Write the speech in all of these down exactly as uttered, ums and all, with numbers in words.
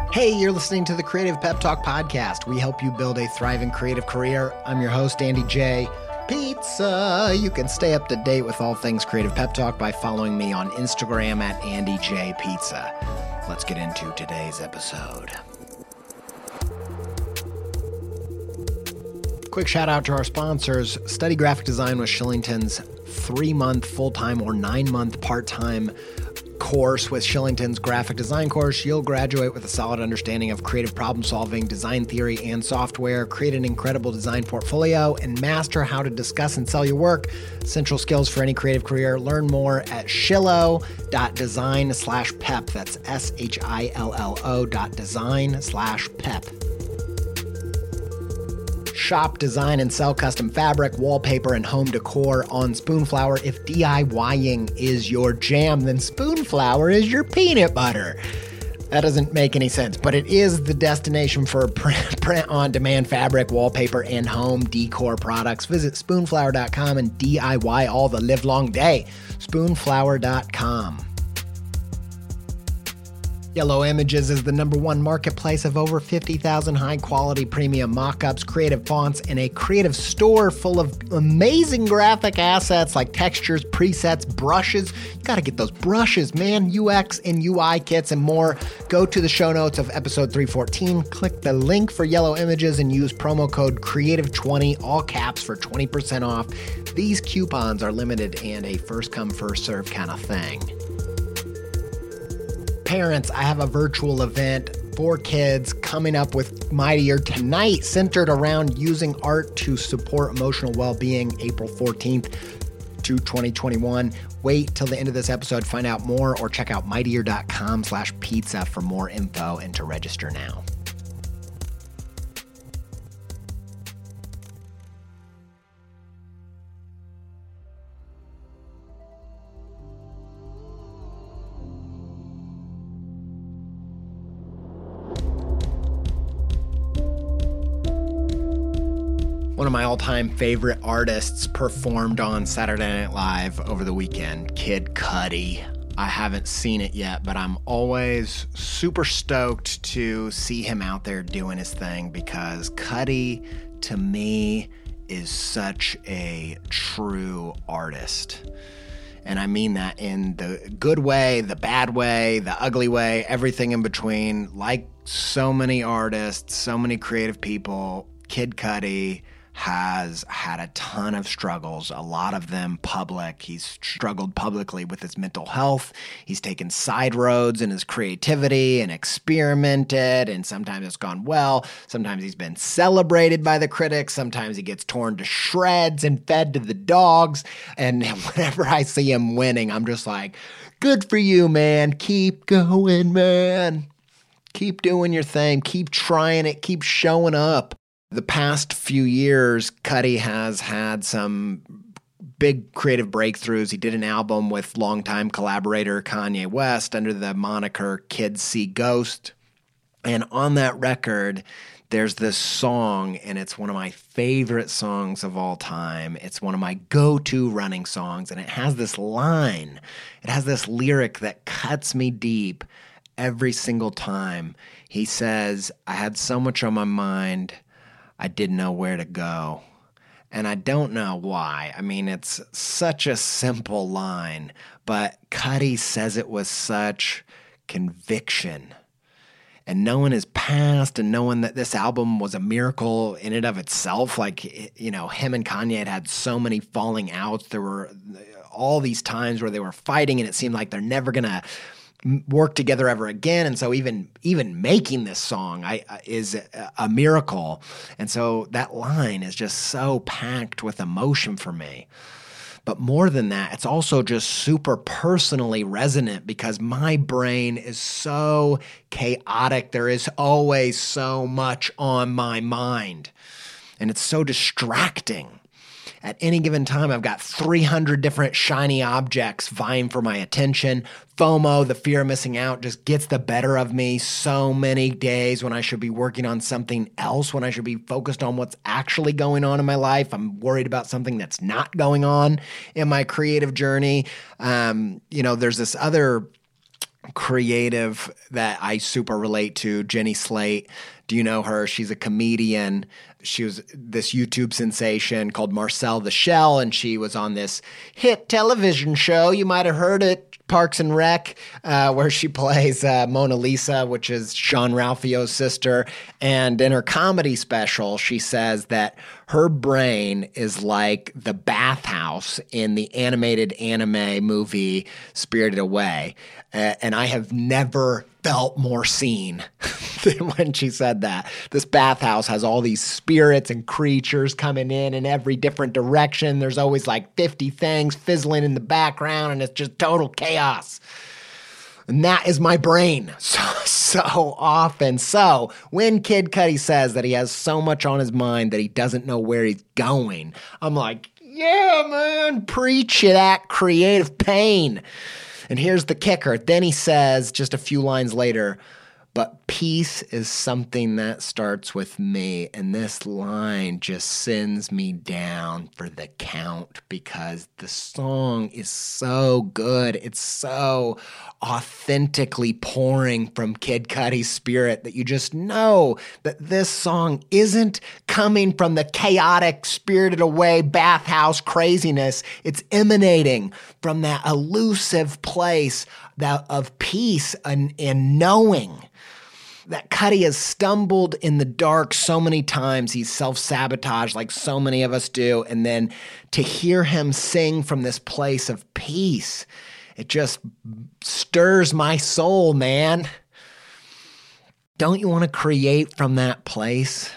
Hey, you're listening to the Creative Pep Talk podcast. We help you build a thriving creative career. I'm your host, Andy J. Pizza. You can stay up to date with all things Creative Pep Talk by following me on Instagram at Andy J Pizza. Let's get into today's episode. Quick shout out to our sponsors. Study graphic design with Shillington's three-month full-time or nine-month part-time course. With Shillington's graphic design course, you'll graduate with a solid understanding of creative problem solving, design theory, and software, create an incredible design portfolio, and master how to discuss and sell your work. Essential skills for any creative career. Learn more at shillo.design slash pep. That's S H I L L O dot design slash pep. Shop, design, and sell custom fabric, wallpaper, and home decor on Spoonflower. If DIYing is your jam, then Spoonflower is your peanut butter. That doesn't make any sense, but it is the destination for print, print-on-demand fabric, wallpaper, and home decor products. Visit spoonflower dot com and D I Y all the livelong day. spoonflower dot com. Yellow Images is the number one marketplace of over fifty thousand high-quality premium mockups, creative fonts, and a creative store full of amazing graphic assets like textures, presets, brushes. You got to get those brushes, man. U X and U I kits and more. Go to the show notes of episode three fourteen, click the link for Yellow Images, and use promo code creative twenty, all caps, for twenty percent off. These coupons are limited and a first-come, first-served kind of thing. Parents, I have a virtual event for kids coming up with Mightier tonight, centered around using art to support emotional well-being, April fourteenth to twenty twenty-one. Wait till the end of this episode to find out more, or check out mightier.com slash pizza for more info and to register now. One of my all-time favorite artists performed on Saturday Night Live over the weekend, Kid Cudi. I haven't seen it yet, but I'm always super stoked to see him out there doing his thing, because Cudi, to me, is such a true artist. And I mean that in the good way, the bad way, the ugly way, everything in between. Like so many artists, so many creative people, Kid Cudi has had a ton of struggles, a lot of them public. He's struggled publicly with his mental health. He's taken side roads in his creativity and experimented, and sometimes it's gone well. Sometimes he's been celebrated by the critics. Sometimes he gets torn to shreds and fed to the dogs. And whenever I see him winning, I'm just like, good for you, man. Keep going, man. Keep doing your thing. Keep trying it. Keep showing up. The past few years, Cudi has had some big creative breakthroughs. He did an album with longtime collaborator Kanye West under the moniker Kids See Ghost. And on that record, there's this song, and it's one of my favorite songs of all time. It's one of my go-to running songs, and it has this line. It has this lyric that cuts me deep every single time. He says, "I had so much on my mind, I didn't know where to go." And I don't know why. I mean, it's such a simple line, but Cudi says it with such conviction. And knowing his past and knowing that this album was a miracle in and of itself, like, you know, him and Kanye had had so many falling outs. There were all these times where they were fighting and it seemed like they're never going to work together ever again. And so even even making this song I, uh, is a, a miracle. And so that line is just so packed with emotion for me. But more than that, it's also just super personally resonant, because my brain is so chaotic. There is always so much on my mind, and it's so distracting. At any given time, I've got three hundred different shiny objects vying for my attention. FOMO, the fear of missing out, just gets the better of me so many days when I should be working on something else, when I should be focused on what's actually going on in my life. I'm worried about something that's not going on in my creative journey. Um, you know, there's this other creative that I super relate to, Jenny Slate. Do you know her? She's a comedian. She was this YouTube sensation called Marcel the Shell, and she was on this hit television show. You might have heard it, Parks and Rec, uh, where she plays uh, Mona Lisa, which is Jean-Ralphio's sister. And in her comedy special, she says that her brain is like the bathhouse in the animated anime movie Spirited Away. Uh, and I have never felt more seen than when she said that. This bathhouse has all these spirits and creatures coming in in every different direction. There's always like fifty things fizzling in the background, and it's just total chaos. And that is my brain so, so often. So when Kid Cudi says that he has so much on his mind that he doesn't know where he's going, I'm like, yeah, man, preach it at creative pain. And here's the kicker. Then he says, just a few lines later, but peace is something that starts with me. And this line just sends me down for the count because the song is so good. It's so authentically pouring from Kid Cudi's spirit that you just know that this song isn't coming from the chaotic, Spirited Away bathhouse craziness. It's emanating from that elusive place that of peace and, and knowing. That Cudi has stumbled in the dark so many times. He's self-sabotaged like so many of us do. And then to hear him sing from this place of peace, it just stirs my soul, man. Don't you want to create from that place?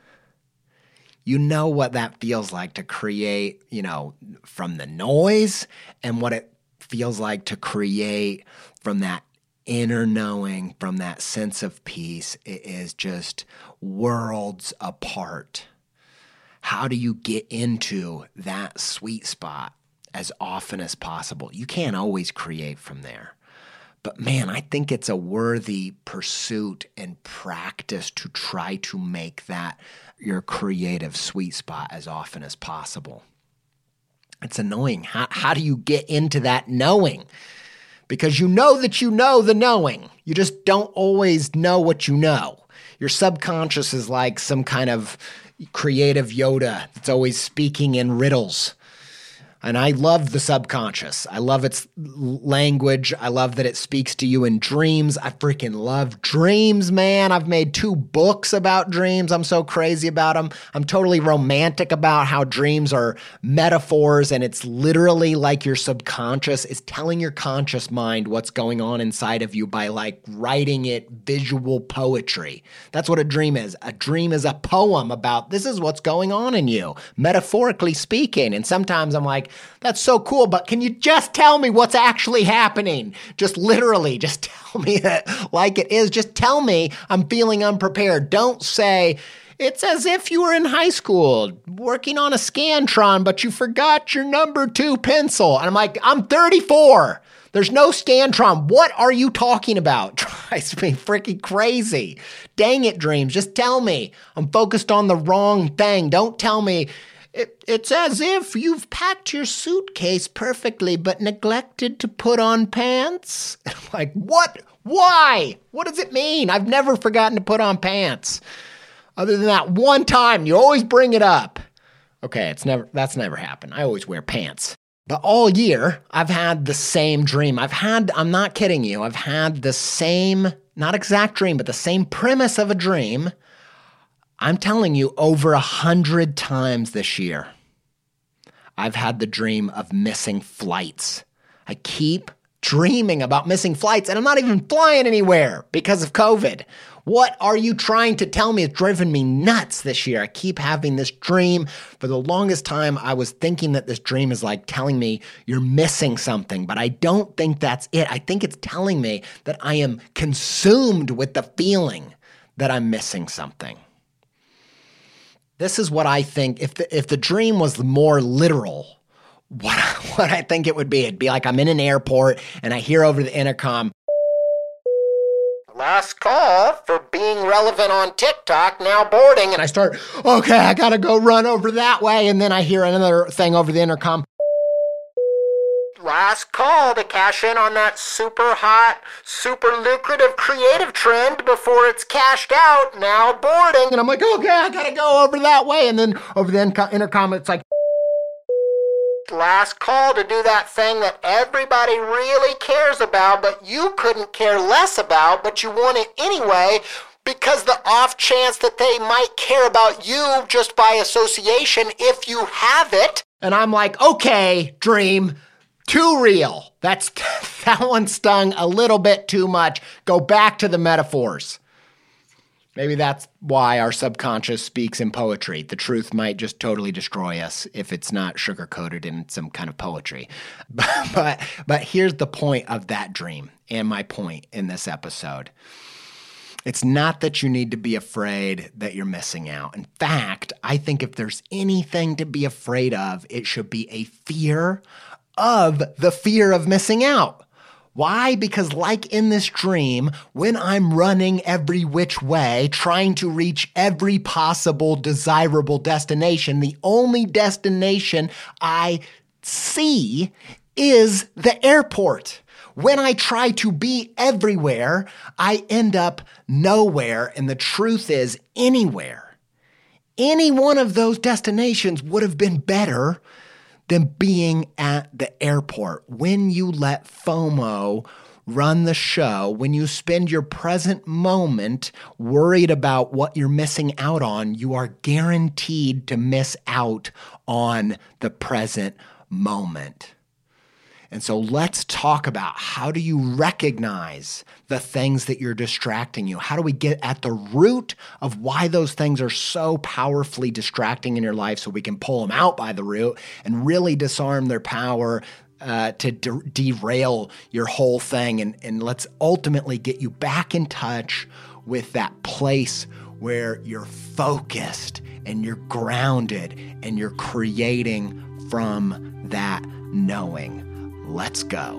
You know what that feels like to create, you know, from the noise, and what it feels like to create from that inner knowing, from that sense of peace. It is just worlds apart. How do you get into that sweet spot as often as possible? You can't always create from there. But man, I think it's a worthy pursuit and practice to try to make that your creative sweet spot as often as possible. It's annoying. How, how do you get into that knowing? Because you know that you know the knowing. You just don't always know what you know. Your subconscious is like some kind of creative Yoda that's always speaking in riddles. And I love the subconscious. I love its language. I love that it speaks to you in dreams. I freaking love dreams, man. I've made two books about dreams. I'm so crazy about them. I'm totally romantic about how dreams are metaphors, and it's literally like your subconscious is telling your conscious mind what's going on inside of you by like writing it visual poetry. That's what a dream is. A dream is a poem about this is what's going on in you, metaphorically speaking. And sometimes I'm like, that's so cool, but can you just tell me what's actually happening? Just literally, just tell me that like it is. Just tell me I'm feeling unprepared. Don't say, it's as if you were in high school working on a Scantron, but you forgot your number two pencil. And I'm like, I'm thirty-four. There's no Scantron. What are you talking about? Drives me freaking crazy. Dang it, dreams. Just tell me I'm focused on the wrong thing. Don't tell me It, it's as if you've packed your suitcase perfectly but neglected to put on pants. And I'm like, what? Why? What does it mean? I've never forgotten to put on pants. Other than that one time, you always bring it up. Okay, it's never that's never happened. I always wear pants. But all year, I've had the same dream. I've had, I'm not kidding you, I've had the same, not exact dream, but the same premise of a dream. I'm telling you, over a hundred times this year, I've had the dream of missing flights. I keep dreaming about missing flights, and I'm not even flying anywhere because of COVID. What are you trying to tell me? It's driven me nuts this year. I keep having this dream. For the longest time, I was thinking that this dream is like telling me you're missing something, but I don't think that's it. I think it's telling me that I am consumed with the feeling that I'm missing something. This is what I think, if the, if the dream was more literal, what, what I think it would be. It'd be like I'm in an airport and I hear over the intercom, last call for being relevant on TikTok, now boarding. And I start, okay, I gotta go run over that way. And then I hear another thing over the intercom, last call to cash in on that super hot, super lucrative creative trend before it's cashed out. Now boarding. And I'm like, okay, I gotta go over that way. And then over the intercom, it's like, last call to do that thing that everybody really cares about, but you couldn't care less about, but you want it anyway, because the off chance that they might care about you just by association if you have it. And I'm like, okay, dream, too real. That's that one stung a little bit too much. Go back to the metaphors. Maybe that's why our subconscious speaks in poetry. The truth might just totally destroy us if it's not sugar-coated in some kind of poetry. But, but, but here's the point of that dream and my point in this episode. It's not that you need to be afraid that you're missing out. In fact, I think if there's anything to be afraid of, it should be a fear of the fear of missing out. Why? Because like in this dream, when I'm running every which way, trying to reach every possible desirable destination, the only destination I see is the airport. When I try to be everywhere, I end up nowhere, and the truth is anywhere. Any one of those destinations would have been better than being at the airport. When you let FOMO run the show, when you spend your present moment worried about what you're missing out on, you are guaranteed to miss out on the present moment. And so let's talk about how do you recognize the things that you're distracting you? How do we get at the root of why those things are so powerfully distracting in your life so we can pull them out by the root and really disarm their power uh, to de- derail your whole thing. And, and let's ultimately get you back in touch with that place where you're focused and you're grounded and you're creating from that knowing. Let's go.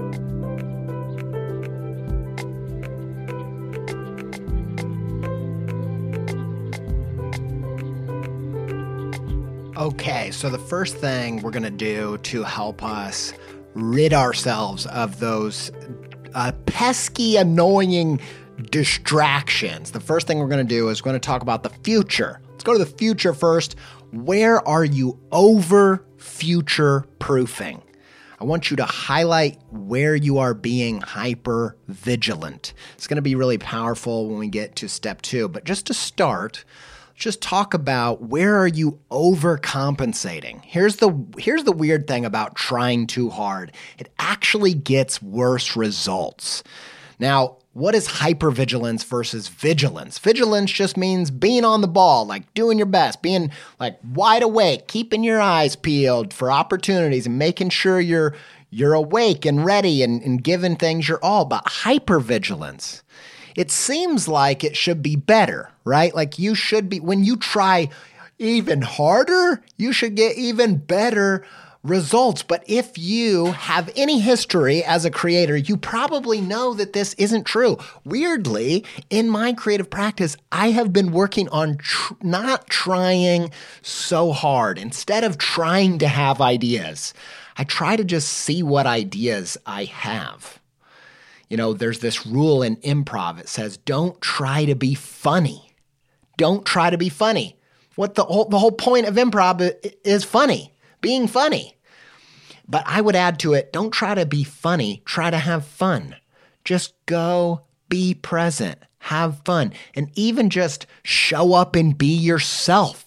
Okay, so the first thing we're going to do to help us rid ourselves of those uh, pesky, annoying distractions, the first thing we're going to do is we're going to talk about the future. Let's go to the future first. Where are you over future proofing? I want you to highlight where you are being hyper vigilant. It's going to be really powerful when we get to step two. But just to start, let's just talk about where are you overcompensating. Here's the here's the weird thing about trying too hard. It actually gets worse results. Now, what is hypervigilance versus vigilance? Vigilance just means being on the ball, like doing your best, being like wide awake, keeping your eyes peeled for opportunities and making sure you're you're awake and ready and, and giving things your all. But hypervigilance, it seems like it should be better, right? Like you should be, when you try even harder, you should get even better results. But if you have any history as a creator, you probably know that this isn't true. Weirdly, in my creative practice, I have been working on tr- not trying so hard. Instead of trying to have ideas, I try to just see what ideas I have. You know, there's this rule in improv. It says, don't try to be funny. Don't try to be funny. What the whole, the whole point of improv is funny. Being funny. But I would add to it, don't try to be funny, try to have fun. Just go, be present, have fun, and even just show up and be yourself.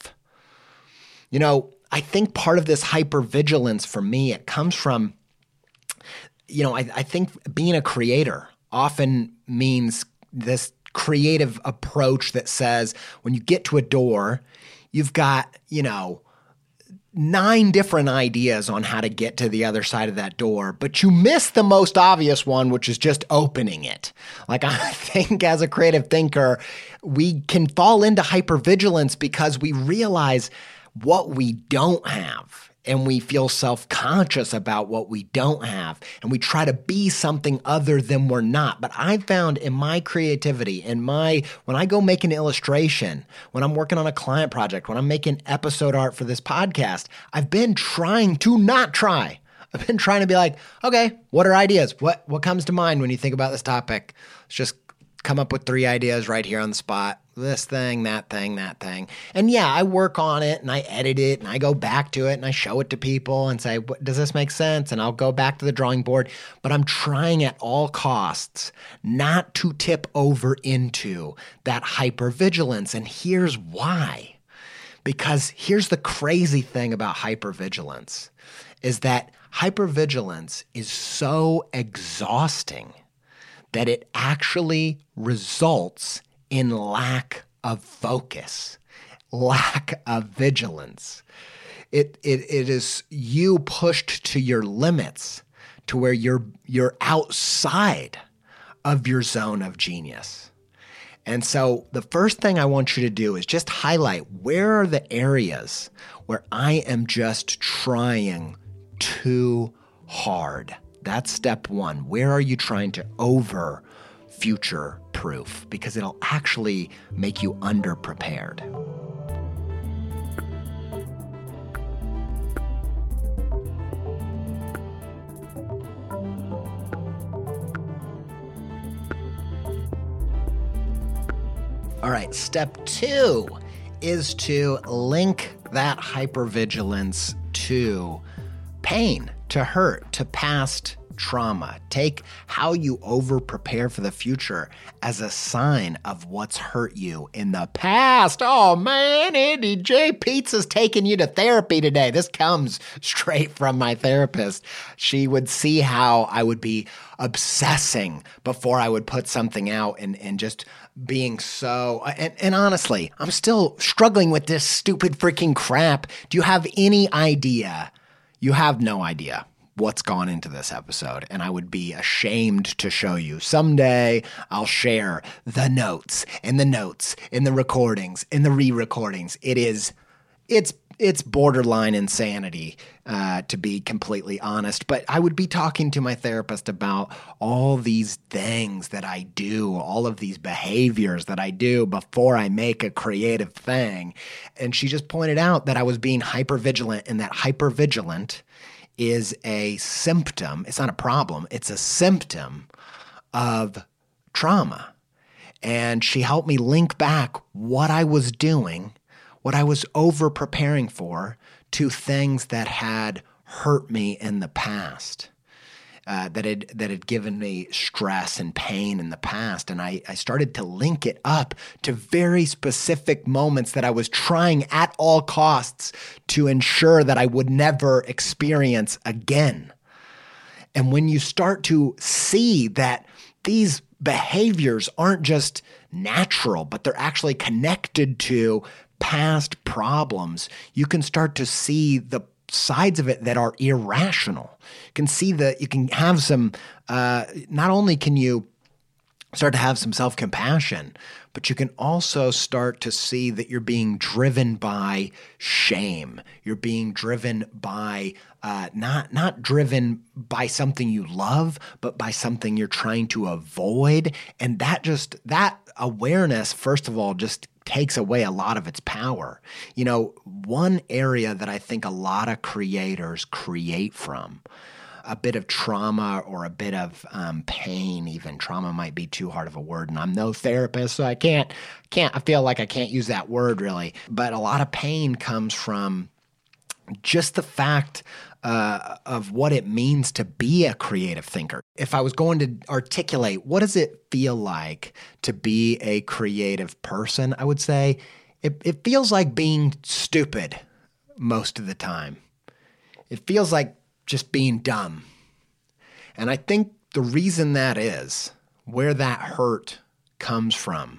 You know, I think part of this hypervigilance for me, it comes from, you know, I, I think being a creator often means this creative approach that says when you get to a door, you've got, you know, nine different ideas on how to get to the other side of that door, but you miss the most obvious one, which is just opening it. Like I think as a creative thinker, we can fall into hypervigilance because we realize what we don't have. And we feel self-conscious about what we don't have. And we try to be something other than we're not. But I found in my creativity, in my when I go make an illustration, when I'm working on a client project, when I'm making episode art for this podcast, I've been trying to not try. I've been trying to be like, okay, what are ideas? What what comes to mind when you think about this topic? Let's just come up with three ideas right here on the spot. This thing, that thing, that thing. And yeah, I work on it and I edit it and I go back to it and I show it to people and say, does this make sense? And I'll go back to the drawing board. But I'm trying at all costs not to tip over into that hypervigilance. And here's why. Because here's the crazy thing about hypervigilance is that hypervigilance is so exhausting that it actually results in lack of focus, lack of vigilance. It, it, it is you pushed to your limits to where you're, you're outside of your zone of genius. And so the first thing I want you to do is just highlight where are the areas where I am just trying too hard. That's step one. Where are you trying to over future proof? Because it'll actually make you underprepared. All right, step two is to link that hypervigilance to pain, to hurt, to past trauma. Take how you over-prepare for the future as a sign of what's hurt you in the past. Oh man, Andy J. Pizza's taking you to therapy today. This comes straight from my therapist. She would see how I would be obsessing before I would put something out and, and just being so, and, and honestly, I'm still struggling with this stupid freaking crap. Do you have any idea? You have no idea what's gone into this episode, and I would be ashamed to show you. Someday I'll share the notes and the notes in the recordings, in the re-recordings. It is, it's, it's borderline insanity, uh, to be completely honest. But I would be talking to my therapist about all these things that I do, all of these behaviors that I do before I make a creative thing. And she just pointed out that I was being hypervigilant, and that hypervigilant is a symptom. It's not a problem. It's a symptom of trauma. And she helped me link back what I was doing, what I was over preparing for, to things that had hurt me in the past, uh, that had that had given me stress and pain in the past. And I, I started to link it up to very specific moments that I was trying at all costs to ensure that I would never experience again. And when you start to see that these behaviors aren't just natural, but they're actually connected to past problems, you can start to see the sides of it that are irrational. You can see that you can have some, uh, not only can you start to have some self-compassion, but you can also start to see that you're being driven by shame. You're being driven by, uh, not, not driven by something you love, but by something you're trying to avoid. And that just, that awareness, first of all, just takes away a lot of its power. You know, one area that I think a lot of creators create from, a bit of trauma or a bit of um, pain, even trauma might be too hard of a word, and I'm no therapist, so I can't, can't, I feel like I can't use that word really, but a lot of pain comes from just the fact uh, of what it means to be a creative thinker. If I was going to articulate, what does it feel like to be a creative person? I would say it, it feels like being stupid most of the time. It feels like just being dumb. And I think the reason that is, where that hurt comes from,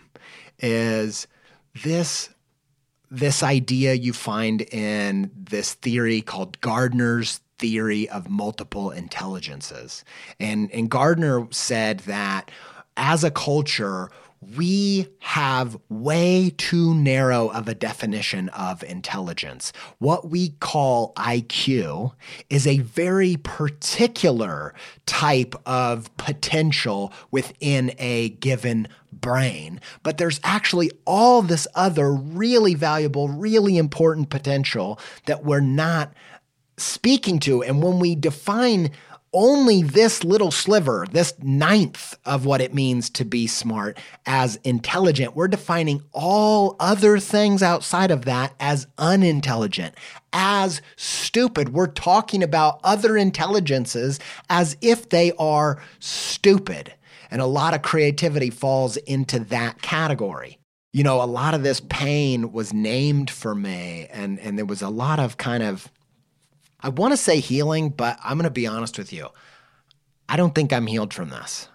is this This idea you find in this theory called Gardner's theory of multiple intelligences. And, and Gardner said that as a culture, we have way too narrow of a definition of intelligence. What we call I Q is a very particular type of potential within a given brain, but there's actually all this other really valuable, really important potential that we're not speaking to. And when we define only this little sliver, this ninth of what it means to be smart as intelligent, we're defining all other things outside of that as unintelligent, as stupid. We're talking about other intelligences as if they are stupid. And a lot of creativity falls into that category. You know, a lot of this pain was named for me, and, and there was a lot of kind of, I want to say healing, but I'm going to be honest with you. I don't think I'm healed from this.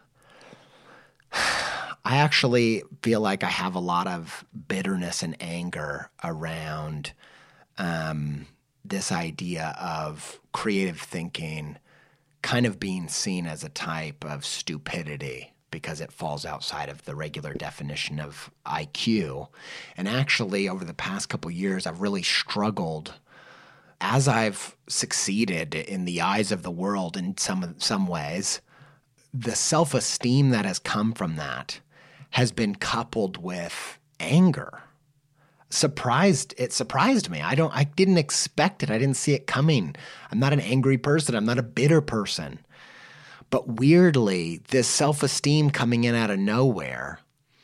I actually feel like I have a lot of bitterness and anger around um, this idea of creative thinking kind of being seen as a type of stupidity because it falls outside of the regular definition of I Q. And actually, over the past couple of years, I've really struggled as I've succeeded in the eyes of the world in some some ways. The self-esteem that has come from that has been coupled with anger. Surprised, it surprised me. I don't, I didn't expect it. I didn't see it coming. I'm not an angry person. I'm not a bitter person. But weirdly, this self-esteem coming in out of nowhere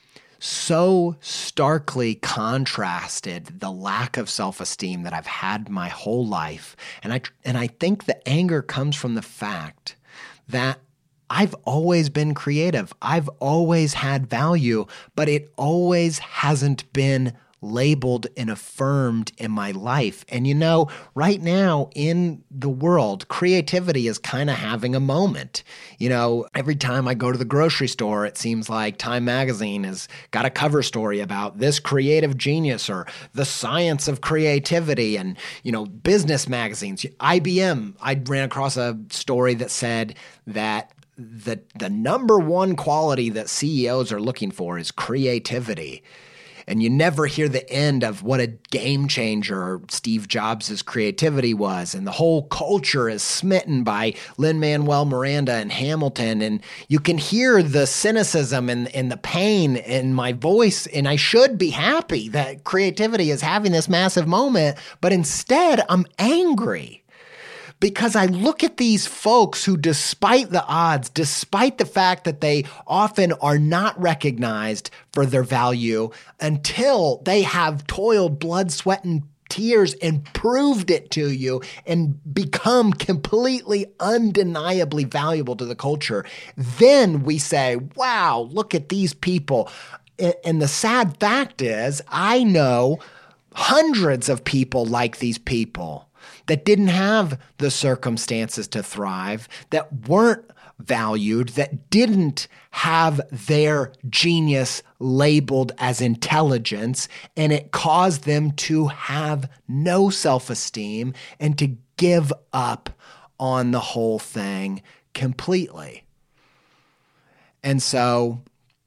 so starkly contrasted the lack of self-esteem that I've had my whole life. And I, and I think the anger comes from the fact that I've always been creative. I've always had value, but it always hasn't been labeled and affirmed in my life. And you know, right now in the world, creativity is kind of having a moment. You know, every time I go to the grocery store, it seems like Time Magazine has got a cover story about this creative genius or the science of creativity. And, you know, business magazines, I B M, I ran across a story that said that the the number one quality that C E Os are looking for is creativity. And you never hear the end of what a game changer Steve Jobs' creativity was. And the whole culture is smitten by Lin-Manuel Miranda and Hamilton. And you can hear the cynicism and, and the pain in my voice. And I should be happy that creativity is having this massive moment. But instead, I'm angry. Because I look at these folks who, despite the odds, despite the fact that they often are not recognized for their value until they have toiled blood, sweat, and tears and proved it to you and become completely undeniably valuable to the culture, then we say, wow, look at these people. And the sad fact is, I know hundreds of people like these people that didn't have the circumstances to thrive, that weren't valued, that didn't have their genius labeled as intelligence, and it caused them to have no self-esteem and to give up on the whole thing completely. And so,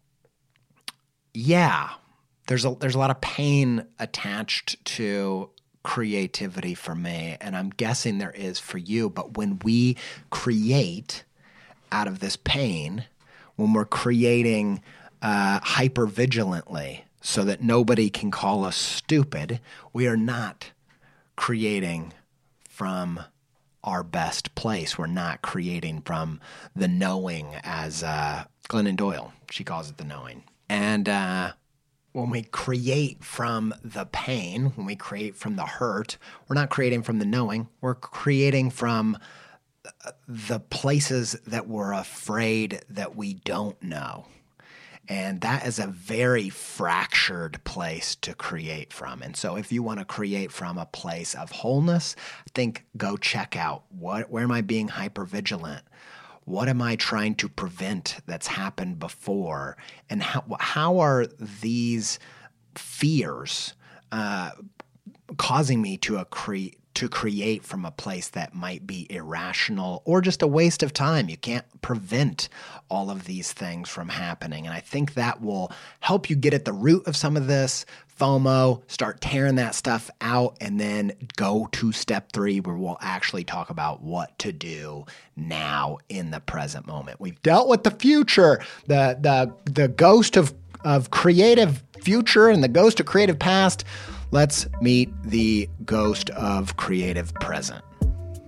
yeah, there's a, there's a lot of pain attached to creativity for me, and I'm guessing there is for you. But when we create out of this pain, when we're creating uh, hyper-vigilantly so that nobody can call us stupid, we are not creating from our best place. We're not creating from the knowing, as uh, Glennon Doyle, she calls it the knowing. And uh when we create from the pain, when we create from the hurt, we're not creating from the knowing. We're creating from the places that we're afraid that we don't know. And that is a very fractured place to create from. And so if you want to create from a place of wholeness, I think go check out what, where am I being hypervigilant? What am I trying to prevent that's happened before? And how how are these fears uh, causing me to accre- to create from a place that might be irrational or just a waste of time? You can't prevent all of these things from happening. And I think that will help you get at the root of some of this FOMO, start tearing that stuff out, and then go to step three where we'll actually talk about what to do now in the present moment. We've dealt with the future, the the the ghost of, of creative future and the ghost of creative past. Let's meet the ghost of creative present.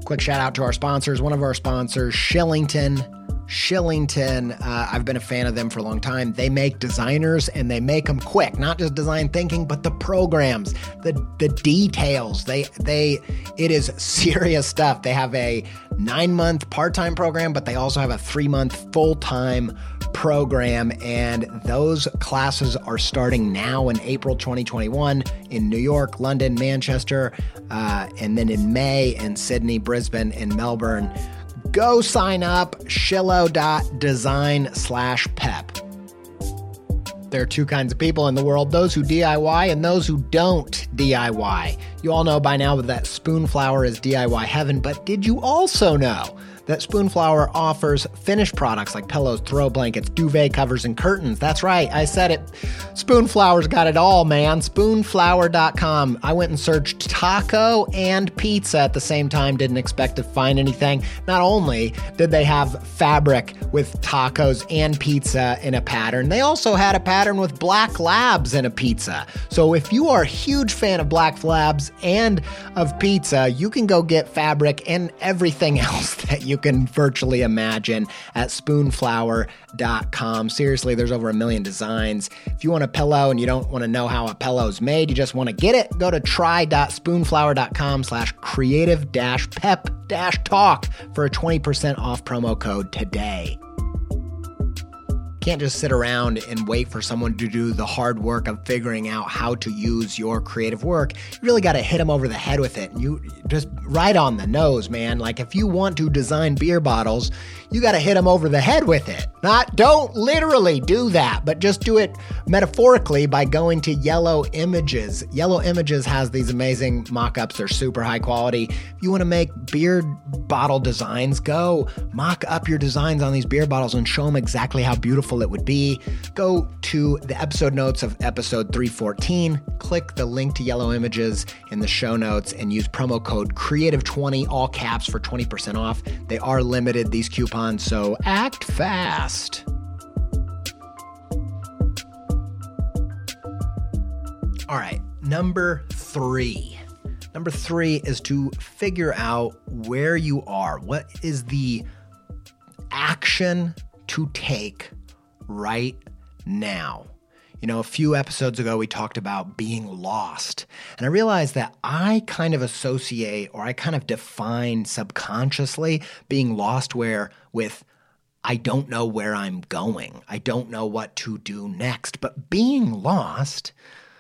Quick shout out to our sponsors. One of our sponsors, Shillington. Shillington, uh, I've been a fan of them for a long time. They make designers and they make them quick, not just design thinking, but the programs, the the details. They they it is serious stuff. They have a nine-month part-time program, but they also have a three-month full-time program, and those classes are starting now in April twenty twenty-one in New York, London, Manchester, uh, and then in May in Sydney, Brisbane, and Melbourne. Go sign up, shillo.design slash pep. There are two kinds of people in the world, those who D I Y and those who don't D I Y. You all know by now that Spoonflower is D I Y heaven, but did you also know that Spoonflower offers finished products like pillows, throw blankets, duvet covers, and curtains? That's right, I said it. Spoonflower's got it all, man. Spoonflower dot com. I went and searched taco and pizza at the same time. Didn't expect to find anything. Not only did they have fabric with tacos and pizza in a pattern, they also had a pattern with black labs in a pizza. So if you are a huge fan of black labs and of pizza, you can go get fabric and everything else that you can virtually imagine at spoonflower dot com. Seriously, there's over a million designs. If you want a pillow and you don't want to know how a pillow's made, you just want to get it, go to try.spoonflower.com slash creative dash pep dash talk for a twenty percent off promo code today. Can't just sit around and wait for someone to do the hard work of figuring out how to use your creative work. You really got to hit them over the head with it. And you just right on the nose, man. Like if you want to design beer bottles, you got to hit them over the head with it. Not, don't literally do that, but just do it metaphorically by going to Yellow Images. Yellow Images has these amazing mock-ups. They're super high quality. If you want to make beer bottle designs, go mock up your designs on these beer bottles and show them exactly how beautiful it would be. Go to the episode notes of episode three fourteen, click the link to Yellow Images in the show notes, and use promo code creative twenty, all caps, for twenty percent off. They are limited, these coupons, so act fast. All right, number three. Number three is to figure out where you are. What is the action to take right now? You know, a few episodes ago, we talked about being lost. And I realized that I kind of associate, or I kind of define subconsciously being lost where with I don't know where I'm going. I don't know what to do next. But being lost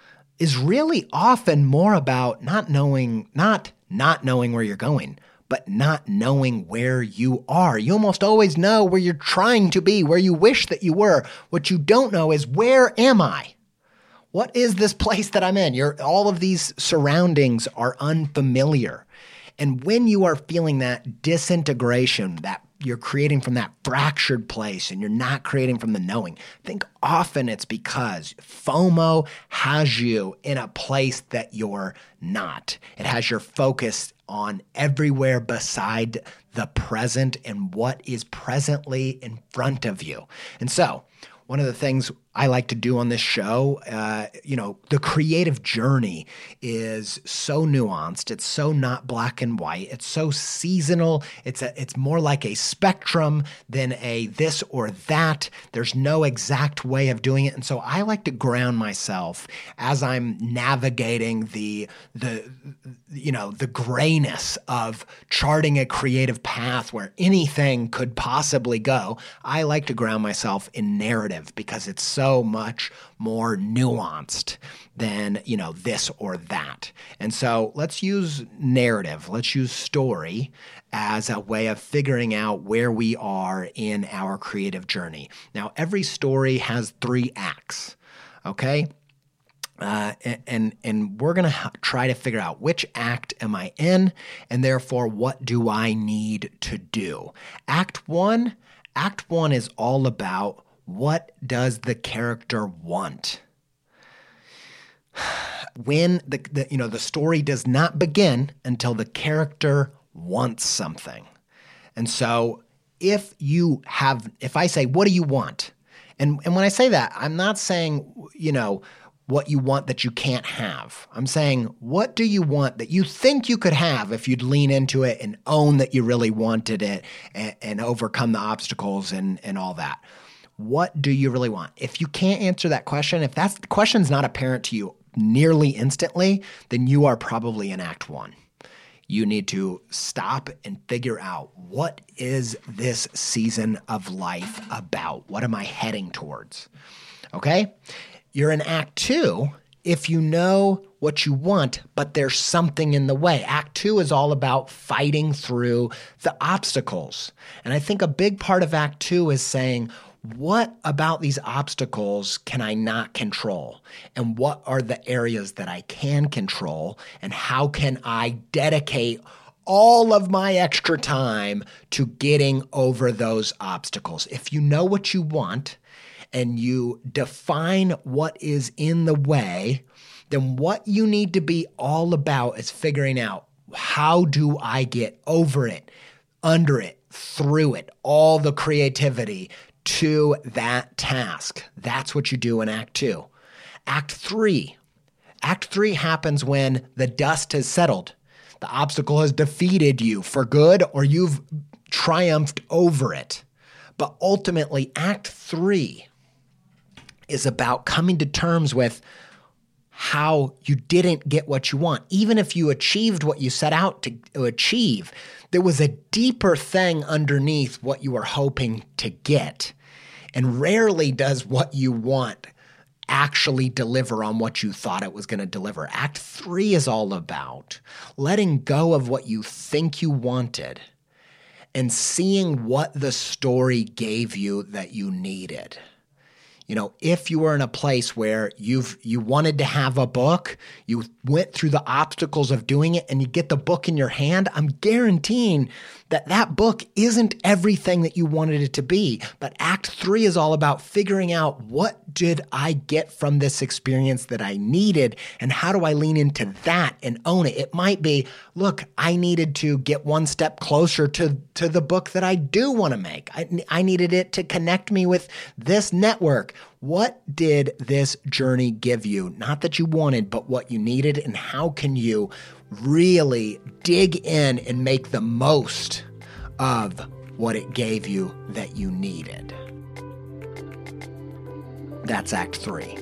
is really often more about not knowing, not not knowing where you're going, but not knowing where you are. You almost always know where you're trying to be, where you wish that you were. What you don't know is, where am I? What is this place that I'm in? You're, all of these surroundings are unfamiliar. And when you are feeling that disintegration, that you're creating from that fractured place and you're not creating from the knowing, I think often it's because FOMO has you in a place that you're not. It has your focus on everywhere beside the present and what is presently in front of you. And so one of the things I like to do on this show, uh, you know, the creative journey is so nuanced. It's so not black and white. It's so seasonal. It's a, it's more like a spectrum than a this or that. There's no exact way of doing it. And so I like to ground myself as I'm navigating the, the, you know, the grayness of charting a creative path where anything could possibly go. I like to ground myself in narrative because it's so much more nuanced than, you know, this or that. And so let's use narrative. Let's use story as a way of figuring out where we are in our creative journey. Now, every story has three acts, okay? Uh, and, and we're going to try to figure out which act am I in, and therefore what do I need to do? Act one, act one is all about, what does the character want? When the, the you know the story does not begin until the character wants something. And so if you have, if I say, what do you want? And and when I say that, I'm not saying, you know, what you want that you can't have. I'm saying, what do you want that you think you could have if you'd lean into it and own that you really wanted it and, and overcome the obstacles and, and all that? What do you really want? If you can't answer that question, if that question's not apparent to you nearly instantly, then you are probably in act one. You need to stop and figure out, what is this season of life about? What am I heading towards? Okay? You're in act two if you know what you want, but there's something in the way. Act two is all about fighting through the obstacles. And I think a big part of act two is saying, what about these obstacles can I not control? And what are the areas that I can control? And how can I dedicate all of my extra time to getting over those obstacles? If you know what you want and you define what is in the way, then what you need to be all about is figuring out, how do I get over it, under it, through it, all the creativity to that task. That's what you do in act two. Act three. Act three happens when the dust has settled. The obstacle has defeated you for good, or you've triumphed over it. But ultimately, act three is about coming to terms with how you didn't get what you want. Even if you achieved what you set out to achieve, there was a deeper thing underneath what you were hoping to get. And rarely does what you want actually deliver on what you thought it was going to deliver. Act three is all about letting go of what you think you wanted and seeing what the story gave you that you needed. You know, if you were in a place where you've you wanted to have a book, you went through the obstacles of doing it, and you get the book in your hand, I'm guaranteeing that that book isn't everything that you wanted it to be. But act three is all about figuring out, what did I get from this experience that I needed, and how do I lean into that and own it? It might be, look, I needed to get one step closer to, to the book that I do want to make. I, I needed it to connect me with this network. What did this journey give you? Not that you wanted, but what you needed, and how can you really dig in and make the most of what it gave you that you needed? That's act three.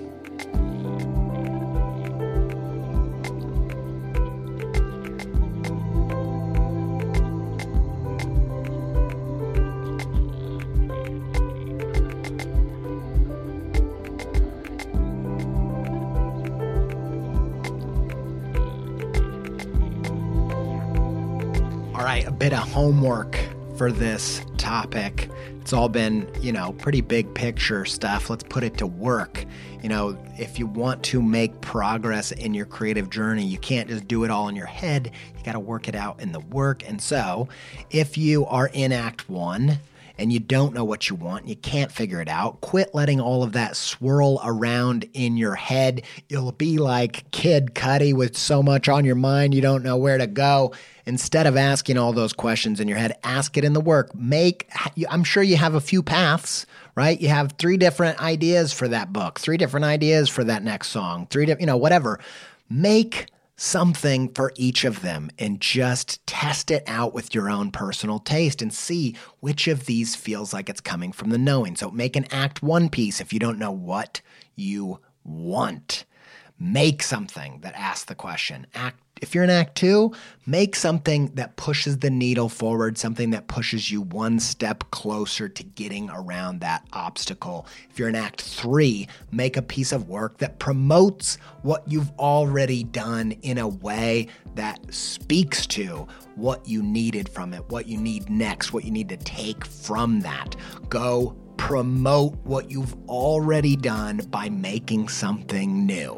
All right, a bit of homework for this topic. It's all been, you know, pretty big picture stuff. Let's put it to work. You know, if you want to make progress in your creative journey, you can't just do it all in your head. You got to work it out in the work. And so if you are in act one and you don't know what you want, you can't figure it out, quit letting all of that swirl around in your head. You'll be like Kid Cudi with so much on your mind you don't know where to go. Instead of asking all those questions in your head, ask it in the work. Make, I'm sure you have a few paths, right? You have three different ideas for that book, three different ideas for that next song, three different, you know, whatever. Make something for each of them and just test it out with your own personal taste and see which of these feels like it's coming from the knowing. So make an act one piece if you don't know what you want. Make something that asks the question. Act If you're in act two, make something that pushes the needle forward, something that pushes you one step closer to getting around that obstacle. If you're in act three, make a piece of work that promotes what you've already done in a way that speaks to what you needed from it, what you need next, what you need to take from that. Go promote what you've already done by making something new.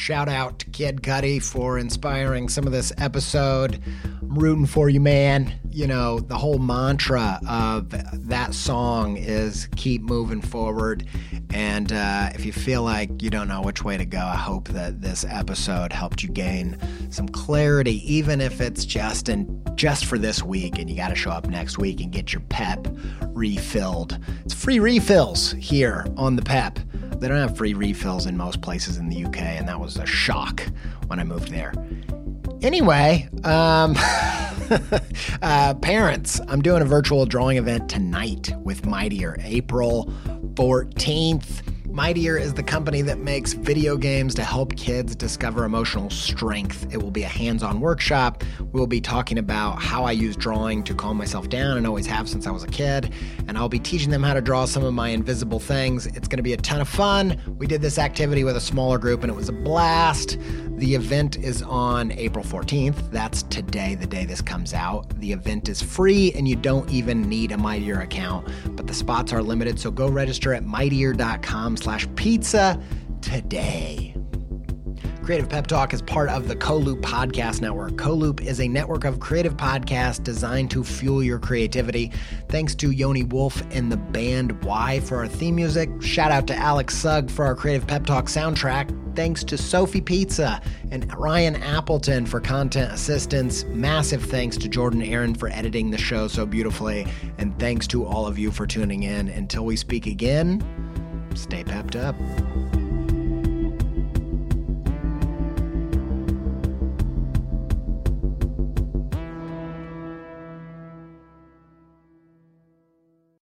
Shout out to Kid Cudi for inspiring some of this episode. I'm rooting for you, man. You know, the whole mantra of that song is keep moving forward. And uh, if you feel like you don't know which way to go, I hope that this episode helped you gain some clarity, even if it's just in just for this week and you got to show up next week and get your pep refilled. It's free refills here on the Pep. They don't have free refills in most places in the U K, and that was a shock when I moved there. Anyway, um, uh, parents, I'm doing a virtual drawing event tonight with Mightier, April fourteenth. Mightier is the company that makes video games to help kids discover emotional strength. It will be a hands-on workshop. We'll be talking about how I use drawing to calm myself down and always have since I was a kid. And I'll be teaching them how to draw some of my invisible things. It's going to be a ton of fun. We did this activity with a smaller group and it was a blast. The event is on April fourteenth. That's today, the day this comes out. The event is free and you don't even need a Mightier account, but the spots are limited. So go register at mightier.com slash pizza today. Creative Pep Talk is part of the CoLoop Podcast Network. CoLoop is a network of creative podcasts designed to fuel your creativity. Thanks to Yoni Wolf and the band Y for our theme music. Shout out to Alex Sugg for our Creative Pep Talk soundtrack. Thanks to Sophie Pizza and Ryan Appleton for content assistance. Massive thanks to Jordan Aaron for editing the show so beautifully. And thanks to all of you for tuning in. Until we speak again, stay pepped up.